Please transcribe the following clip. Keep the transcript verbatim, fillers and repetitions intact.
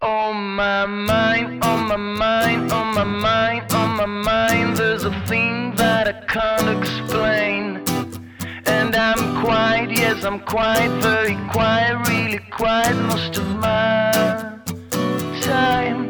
On my mind, on my mind, on my mind, on my mind, there's a thing that I can't explain. And I'm quiet, yes, I'm quiet, very quiet, really quiet most of my time.